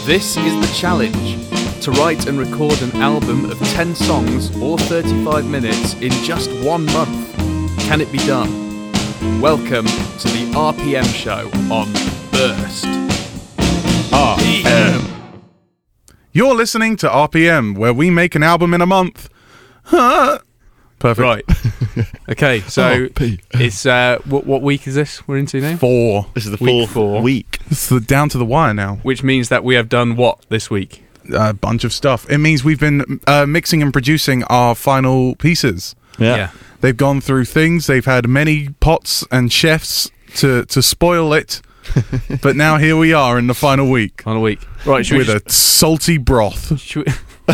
This is the challenge, to write and record an album of 10 songs or 35 minutes in just 1 month. Can it be done? Welcome to the RPM show on Burst. RPM. You're listening to RPM, where we make an album in a month. Perfect. Right. Okay, so it's what week is this we're into now? 4. This is the Week fourth 4. week. It's down to the wire now. Which means that we have done what this week? A bunch of stuff. It means we've been mixing and producing our final pieces. Yeah. They've gone through things. They've had many pots and chefs to spoil it. But now here we are in the final week. Final week. Right, With a salty broth. Should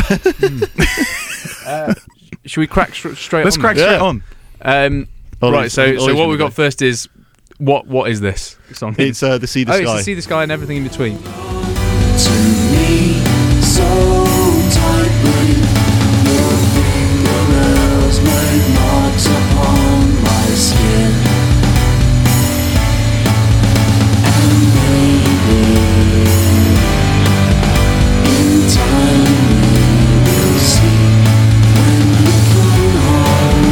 we crack straight Let's on? crack straight on. Right, so what we've got first is, what is this song? It's the See the Sky. It's the See the Sky and everything in between. To me, so tightly, your fingernails make marks upon my skin. And maybe, in time we will see when we come home.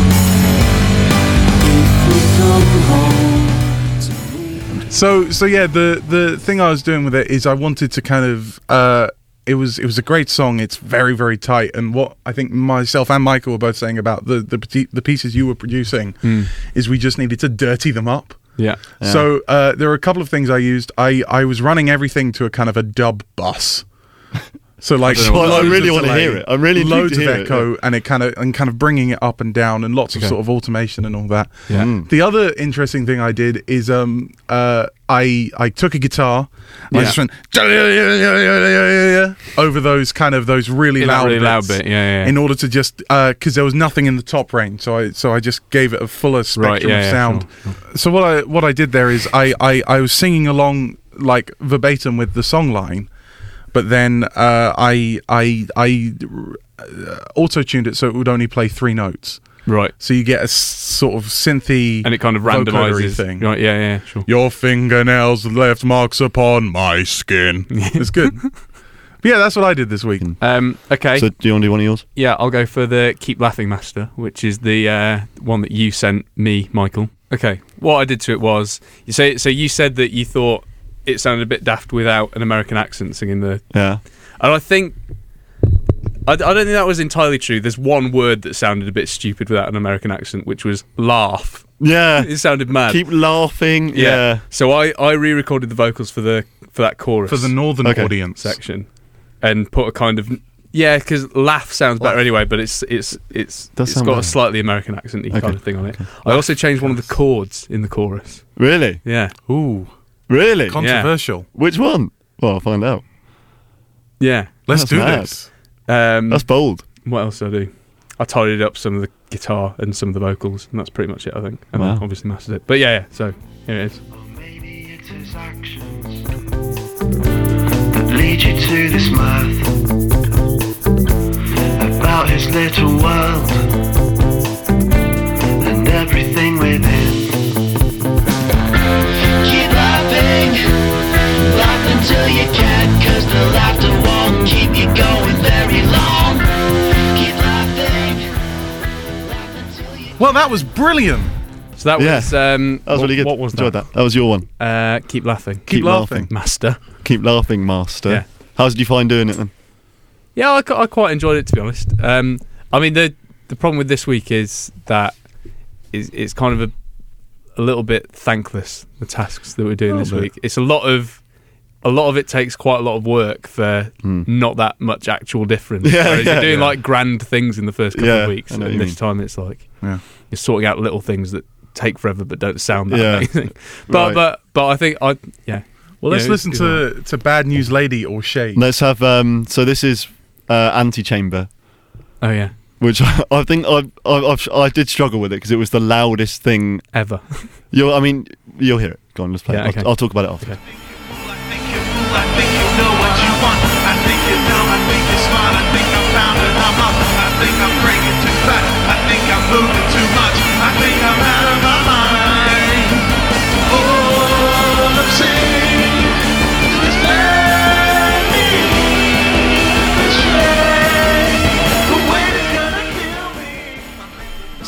If we come home to me. So yeah, the thing I was doing with it is I wanted to kind of it was a great song. It's very, very tight, and what I think myself and Michael were both saying about the pieces you were producing is we just needed to dirty them up. Yeah. So there are a couple of things I used. I was running everything to a kind of a dub bus. So like, I really want want to hear it. I'm really intrigued loads to of hear it, echo, yeah. and it kind of bringing it up and down, and lots of sort of automation and all that. Yeah. The other interesting thing I did is I took a guitar and I just went over those really In that loud really loud bits, bit, yeah. in order to just because there was nothing in the top range, so I just gave it a fuller spectrum of sound. Sure. So what I did there is I was singing along like verbatim with the song line. But then I auto-tuned it so it would only play 3 notes. Right. So you get a sort of synthy And it kind of vocalory randomizes thing. Right, yeah, sure. Your fingernails left marks upon my skin. It's good. But yeah, that's what I did this week. Okay. So do you want to do one of yours? Yeah, I'll go for the Keep Laughing Master, which is the one that you sent me, Michael. Okay. What I did to it was, so you said that you thought it sounded a bit daft without an American accent singing the... Yeah. And I think... I don't think that was entirely true. There's one word that sounded a bit stupid without an American accent, which was laugh. Yeah. It sounded mad. Keep laughing. Yeah. So I re-recorded the vocals for that chorus. For the northern audience section. And put a kind of... Yeah, because laugh sounds better anyway, but it's got a slightly American accent-y kind of thing on it. Okay. I also changed one of the chords in the chorus. Really? Yeah. Ooh. Really? Controversial. Which one? Well, I'll find out. Yeah. Let's do mad. this. That's bold. What else did I do? I tidied up some of the guitar and some of the vocals, and that's pretty much it, I think. And then obviously mastered it. But yeah, so here it is. Maybe it's his actions that lead you to this mirth about his little world and everything within. Keep laughing, laugh until you can't, 'cause the laughter won't keep you going very long. Keep laughing, laugh until you... Well, that was brilliant. So that was... that was really good. What was Enjoyed that? That was your one. Keep Laughing. Keep laughing. Master. Keep laughing, master. Yeah. How did you find doing it then? Yeah, I quite enjoyed it, to be honest. I mean, the problem with this week is that it's kind of a little bit thankless, the tasks that we're doing this week. It's a lot of it takes quite a lot of work for not that much actual difference. Whereas you're doing like grand things in the first couple of weeks, and this time it's like you're sorting out little things that take forever but don't sound that amazing. But I think Well, let's listen to Bad News Lady or Shade. Let's have so this is Antechamber. Oh yeah. Which I think I did struggle with it because it was the loudest thing ever. You'll hear it. Go on, let's play it. Okay. I'll talk about it after. Okay. I think you know what you want. I think you know, I think you're smart. I think I found it, I'm up. I think I'm breaking too fast. I think I'm moving too much. I think I'm out of my mind. All I'm saying is this land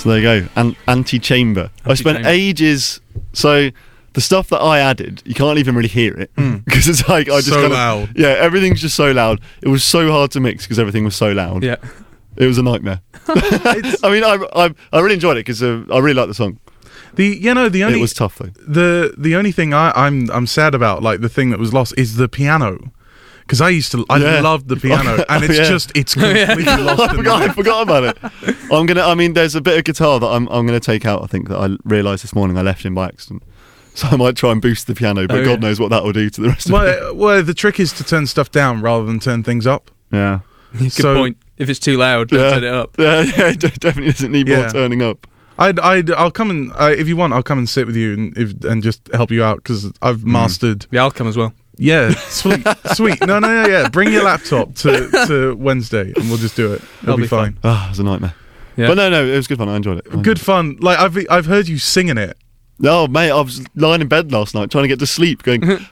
So there you go. Anti-chamber. I spent Anti-chamber. ages. So the stuff that I added, you can't even really hear it because it's like I just So kind of, loud. Yeah, everything's just so loud. It was so hard to mix because everything was so loud. Yeah. It was a nightmare. I mean, I really enjoyed it because I really like the song. The only It was tough though. the only thing I'm sad about, like the thing that was lost, is the piano. Because I Yeah. loved the piano, and it's Yeah. it's completely lost. I in the mix. forgot about it. There's a bit of guitar that I'm gonna take out. I think that I realised this morning I left in by accident, so I might try and boost the piano. But Oh, God yeah. knows what that will do to the rest of it. Well, the trick is to turn stuff down rather than turn things up. Yeah, Good So- point. If it's too loud, don't Yeah. turn it up. yeah, it definitely doesn't need more Yeah. turning up. I'll come and if you want, I'll come and sit with you and just help you out because I've mastered. Yeah, I'll come as well. Yeah, sweet. No, yeah. Bring your laptop to Wednesday and we'll just do it. It'll That'll be be fine. Ah, it was a nightmare. Yeah. But no, it was good fun. I enjoyed it. Good fun. Like I've heard you singing it. No, mate, I was lying in bed last night trying to get to sleep, going, going,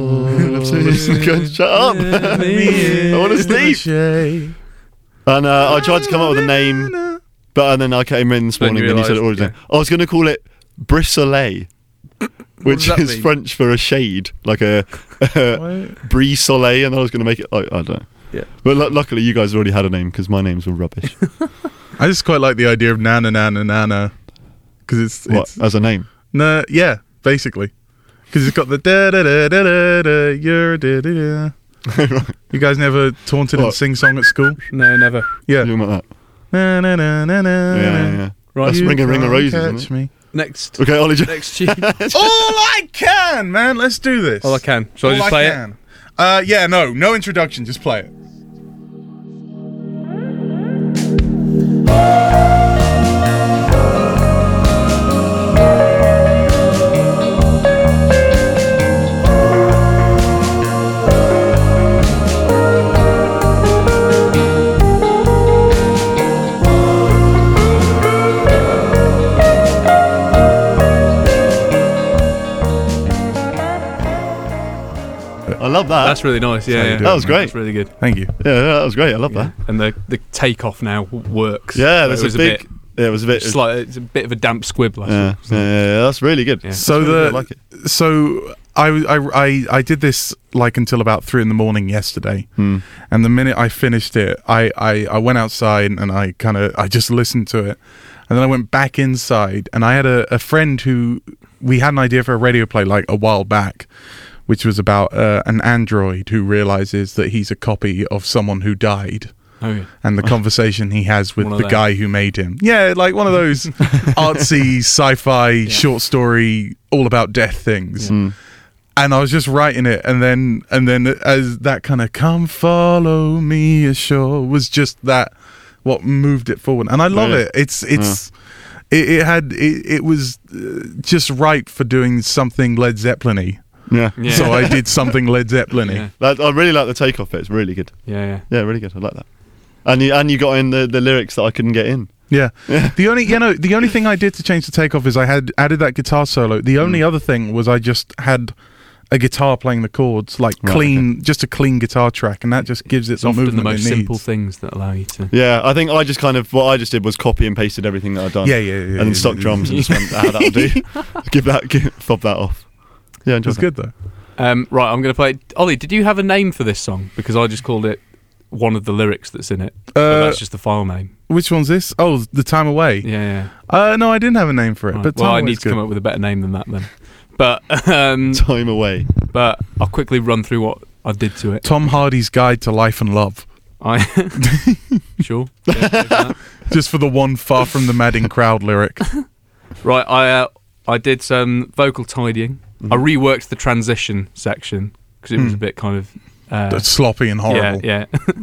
shut up. I want to sleep. And I tried to come up with a name, and then I came in this Then morning you and you said it realised, already. I was going to call it Brissolet, which does that is mean? French for a shade, like a brise soleil, and I was going to make it, I don't know. Yeah. But luckily you guys already had a name because my names were rubbish. I just quite like the idea of nana because it's What, as a name? no, yeah, basically because it's got the da da da da da da you're da da da. You guys never taunted and What? sing song at school? No, never. Yeah. Something like that. Na na na na na. Yeah. Right. That's You Ring of can't Roses, catch isn't it? me. Next. Okay, Ollie. Next tune. All I can, man. Let's do this. All I can. Shall I All just play it? can. Yeah, no introduction. Just play it. I love that. That's really nice. Yeah, how you yeah. do That was great. That's really good. Thank you. Yeah, that was great. I love that. And the takeoff now works. Yeah, It there's was a big. Yeah, it was a bit. It's like it's a bit of a damp squib. Last Yeah, week, yeah, yeah, that's really good. Yeah. So That's really good, I like it. So I did this like until about 3 a.m. yesterday, Hmm. and the minute I finished it, I went outside and I just listened to it, and then I went back inside, and I had a friend who we had an idea for a radio play like a while back, which was about an android who realizes that he's a copy of someone who died. Oh yeah. And the conversation he has with One of the them. guy who made him. Yeah, like one of those artsy sci-fi short story all about death things. Mm. And I was just writing it, and then as that kind of "come follow me ashore" was just that what moved it forward, and I love Yeah. it. It was just right for doing something Led Zeppelin-y. Yeah. Yeah. So I did something Led Zeppelin-y. Yeah. I really like the takeoff bit. It's really good. Yeah. Yeah, really good. I like that. And you got in the lyrics that I couldn't get in. Yeah. The only thing I did to change the takeoff is I had added that guitar solo. The only other thing was I just had a guitar playing the chords, like Right, clean, just a clean guitar track, and that just gives it It's the often the movement most it simple needs. things that allow you to. Yeah, I think I just what I just did was copy and pasted everything that I'd done. Yeah, And then stock drums and just went, that'll do. Fob that off. Yeah, enjoy It's good though. Right, I'm going to play. Ollie, did you have a name for this song? Because I just called it one of the lyrics that's in it. But that's just the file name. Which one's this? Oh, The Time Away. Yeah. No, I didn't have a name for it, Right. but Well, Time I Away's need to good. come up with a better name than that then. But Time away. but I'll quickly run through what I did to it. Tom Hardy's Guide to Life and Love. I sure. Yeah, go for that. Just for the one Far From the Madding Crowd lyric. Right, I did some vocal tidying. I reworked the transition section because it was a bit kind of That's sloppy and horrible. yeah.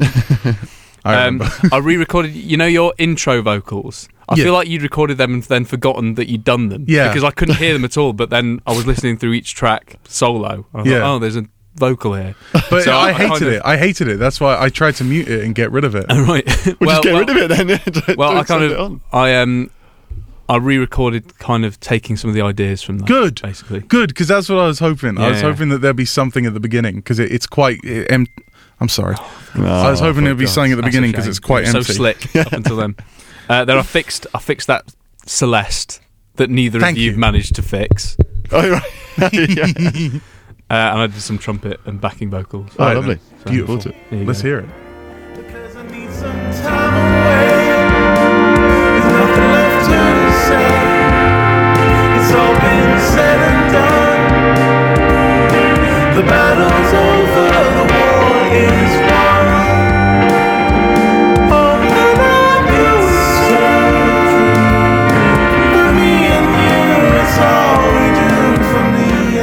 I remember. I re-recorded. You know your intro vocals. I Yeah. feel like you'd recorded them and then forgotten that you'd done them. Yeah. Because I couldn't hear them at all. But then I was listening through each track solo. And I Yeah. thought, oh, there's a vocal here. But So I kind hated of- it. I hated it. That's why I tried to mute it and get rid of it. Right. Well, just get rid of it then. Well, Don't I kind send it of on. I re-recorded, kind of taking some of the ideas from that. Good. basically. Good, because that's what I was hoping. I Yeah, was yeah. hoping that there'd be something at the beginning, because it's quite... I'm sorry. No, I was hoping for there'd be God's something at the That's a beginning, because shame. it's quite It was empty. so slick up until then. Then I fixed that Celeste that neither Thank of you you. managed to fix. Oh, right. Yeah. And I did some trumpet and backing vocals. Oh, Right, lovely. then. Beautiful. Forward to it. There you Let's go. hear it. Because I need some time away. There's nothing left to say. It's all been said and done. The battle's over, the war is won. Oh, and I knew it's so true. For me and you, it's all we do. For me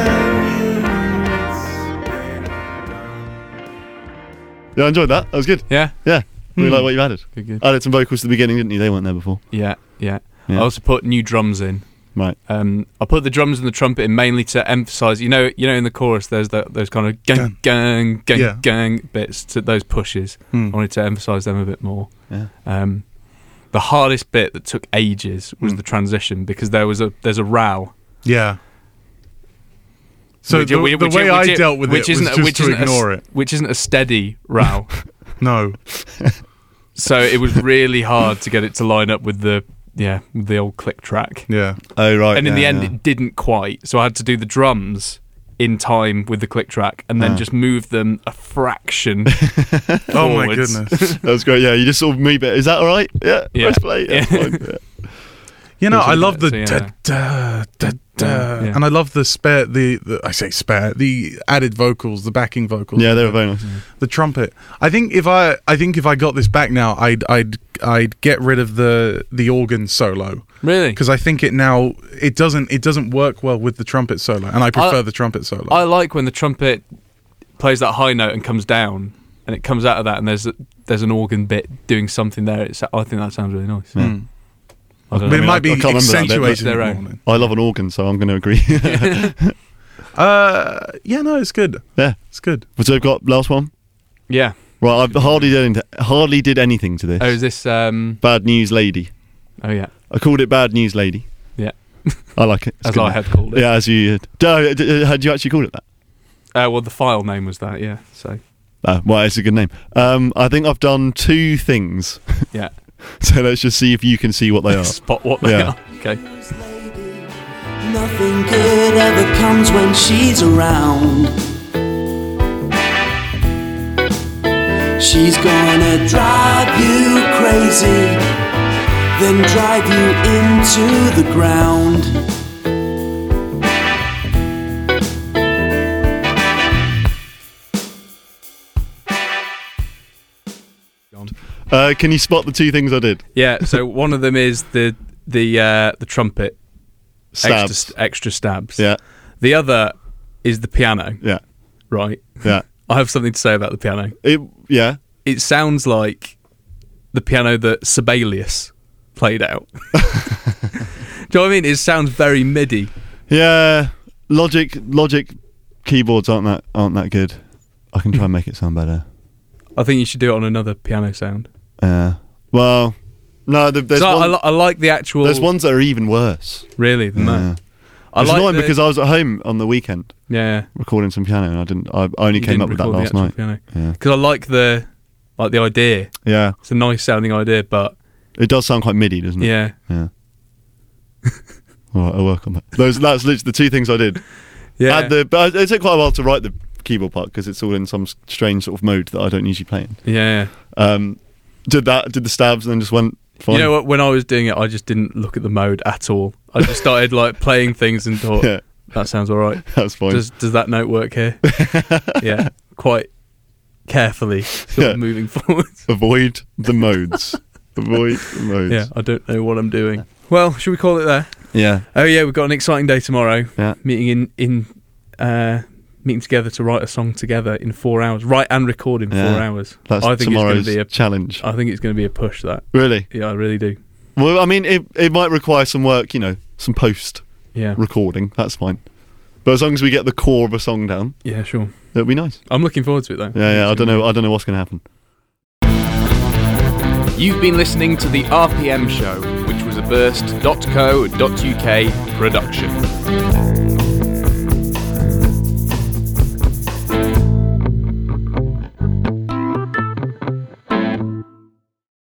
and you, it's Yeah, I enjoyed that. That was good. Yeah, Yeah. Really like what you added. good. Added some vocals at the beginning, didn't you? They weren't there before. Yeah. Yeah. I also put new drums in. Right. I put the drums and the trumpet in mainly to emphasise. You know, in the chorus, there's those kind of gang, gang, gang, Yeah. gang bits. To those pushes, I wanted to emphasise them a bit more. Yeah. The hardest bit that took ages was the transition because there's a row. Yeah. So Which- the which- way I which- dealt with which it was isn't- just which to isn't a ignore s- it. which isn't a steady row. No. So it was really hard to get it to line up with the old click track. Yeah. Oh, right. And in the yeah, end, yeah. it didn't quite. So I had to do the drums in time with the click track, and then Ah. just move them a fraction. Oh my forwards. goodness. That was great. Yeah, you just sort of move it. Is that all right? Yeah. Yeah. Press play. Yeah. Yeah. Fine. Yeah. You know, Those are I the love the bits, da so, da da da, Yeah. and I love the spare. The added vocals, the backing vocals. Yeah, they were very nice. The trumpet. I think if I got this back now, I'd get rid of the organ solo Really? because I think it doesn't work well with the trumpet solo, and I prefer the trumpet solo. I like when the trumpet plays that high note and comes down, and it comes out of that, and there's an organ bit doing something there. I think that sounds really nice. Yeah. Mm. I don't But it know. might I be can't remember that bit, but accentuated their in the own. morning. I love an organ, so I'm going to agree. Yeah, no, it's good. Yeah. It's good. So we've got last one. Yeah. Right, I hardly did anything to this. Oh, is this? Bad News Lady. Oh, yeah. I called it Bad News Lady. Yeah. I like it. It's As good I name. had called it. Yeah, as you had you actually called it that? Well, the file name was that. Yeah. So. Well, it's a good name. I think I've done two things. Yeah. So let's just see if you can see what they are. Spot what they Yeah. are. Okay. Nothing good ever comes when she's around. She's gonna drive you crazy, then drive you into the ground. Can you spot the two things I did? Yeah. So one of them is the trumpet Stabs. extra stabs. Yeah, The other is the piano. yeah, Right. yeah. I have something to say about the piano. Yeah. It sounds like the piano that Sibelius played out. Do you know what I mean? It sounds very MIDI. Yeah. Logic keyboards aren't that good. I can try and make it sound better. I think you should do it on another piano sound. Yeah. Well, no, there's So one, I like the actual. there's ones that are even worse. really than Yeah. that. I It's like annoying the- because I was at home on the weekend yeah. recording some piano and I only you came didn't up with that record the last actual night. piano. Yeah. Because I like the idea. Yeah. It's a nice sounding idea, but It does sound quite MIDI, doesn't it? yeah, Yeah. All right, I'll work on that. That's literally the two things I did. yeah, But it took quite a while to write the keyboard part because it's all in some strange sort of mode that I don't usually play in. yeah. Did the stabs and then just went fine. You know what? When I was doing it, I just didn't look at the mode at all. I just started like playing things and thought Yeah, that sounds all right. that's fine. Does that note work here? Yeah, quite carefully, sort Yeah. of moving forward. Avoid the modes. Avoid the modes. Yeah, I don't know what I'm doing. Well, should we call it there? Yeah. Oh yeah, we've got an exciting day tomorrow. Yeah. Meeting together to write a song together in 4 hours. Write and record in 4 Yeah. hours. That's I think tomorrow's it's going to be challenge. I think it's going to be a push. That. Really? Yeah, I really do. Well, I mean, it might require some work, some post Yeah. recording. That's fine. But as long as we get the core of a song down, Yeah, sure. it'll be nice. I'm looking forward to it though. Yeah. I don't know what's going to happen. You've been listening to the RPM show, which was a burst.co.uk production.